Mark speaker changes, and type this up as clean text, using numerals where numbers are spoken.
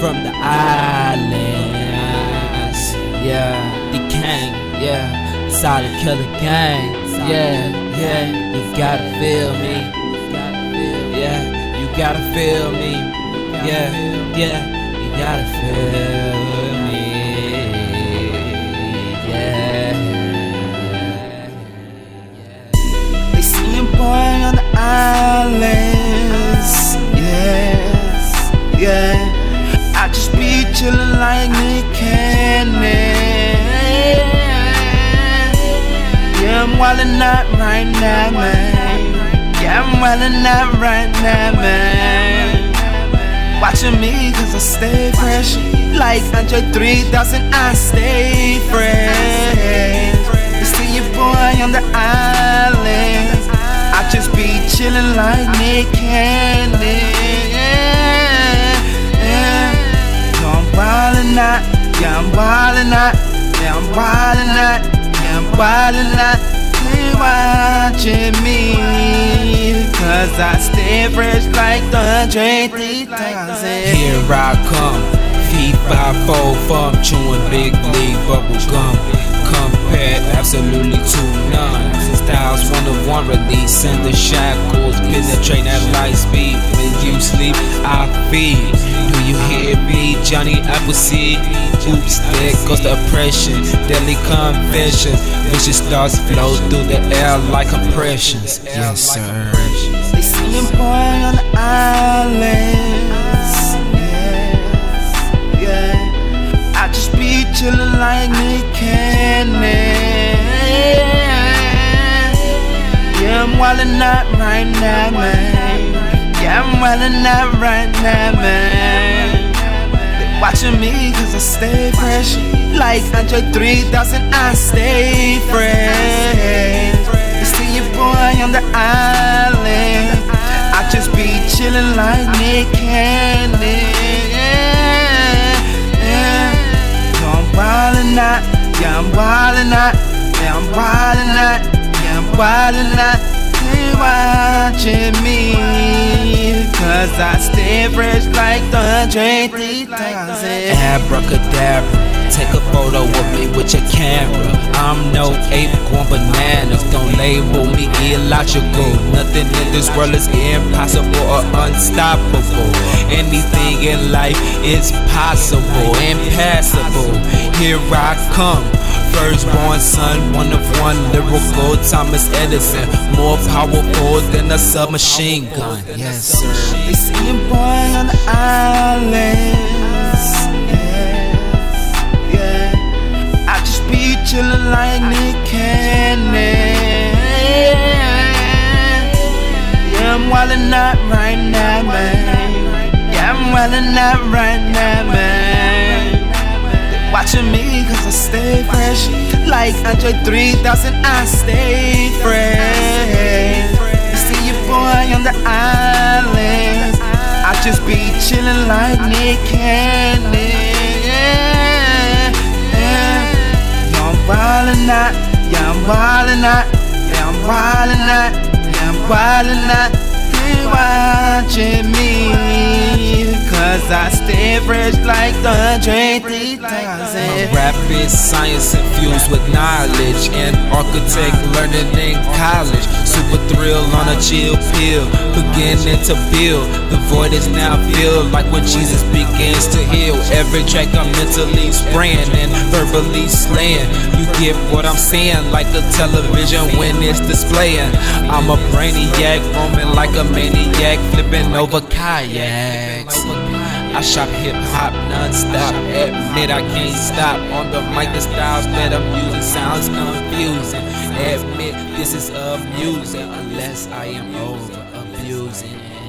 Speaker 1: from the islands. Yeah, the king, yeah, Silent Killer Gang. Yeah, yeah, you gotta feel me. Yeah, you gotta feel me. Yeah, yeah, you gotta feel me. Yeah.
Speaker 2: They see a boy on the islands. Yes, yeah. I just be chillin' like Nick Cannon. Yeah, I'm wildin' out right now, man. Yeah, I'm wildin' out right now, man. Watching me cause I stay fresh. Like Andre 3000, I stay fresh. You see your boy on the island. I just be chillin' like Nick Cannon. Yeah, I'm wildin' out. Yeah, I'm wildin' out. Yeah, I'm wildin' out. Yeah, I'm wildin' out. They watching me cause I stay fresh like the Andre 3000.
Speaker 1: Here I come, V54 from chewing big league bubble gum. Compared absolutely to none. Styles one of one, releasing the shackles, penetrating at light speed. When you sleep, I feed. Do you hear me, Johnny Appleseed? Oops, there goes the oppression, deadly confession. Vicious thoughts flow through the air like compressions. Yes, sir.
Speaker 2: They see a boy on the islands. Yeah, yeah. I just be chillin' like Nick Cannon. Yeah, I'm wildin' out right now, man. Yeah, I'm wildin' out right now, man. They watching me cause I stay fresh. Like Andre 3000, I stay fresh. You see your boy on the island. I just be chillin' like Nick Cannon. Yeah, I'm wildin' out. Yeah, I'm wildin' out. Yeah, I'm wildin' out. Yeah, I'm wildin' out. They watching me cause I stay fresh like the Andre 3000.
Speaker 1: Abracadabra, take a photo of me with your camera. I'm no ape going bananas. Don't label me illogical. Nothing in this world is impossible or unstoppable. Anything in life is possible, impassable. Here I come, firstborn son, one of one, lyrical Thomas Edison, more powerful than a submachine gun. Yes, sir.
Speaker 2: They see a boy on the islands. Yeah, yeah. I just be chillin' like Nick Cannon. Yeah, I'm wildin' out right now, man. Yeah, I'm wildin' out right now, man. Watching me cause I stay fresh. Like Andre 3000, I stay fresh. You see your boy on the island. I just be chillin' like Nick Cannon. Yeah, I'm wildin' out. Yeah, I'm wildin' out. Yeah, I'm wildin' out. Yeah, I'm wildin' out. They watching me cause I stay fresh like the Andre 3000.
Speaker 1: My rap is science infused with knowledge, and architect learning in college. Super thrill on a chill pill, beginning to build. The void is now filled like when Jesus begins to heal. Every track I'm mentally spraying and verbally slaying. You get what I'm saying, like a television when it's displaying. I'm a brainiac, roaming like a maniac, flipping over kayaks. I shop hip-hop non-stop, admit I can't stop. On the mic the styles that I'm using sounds confusing. Admit this is amusing, unless I am over abusing.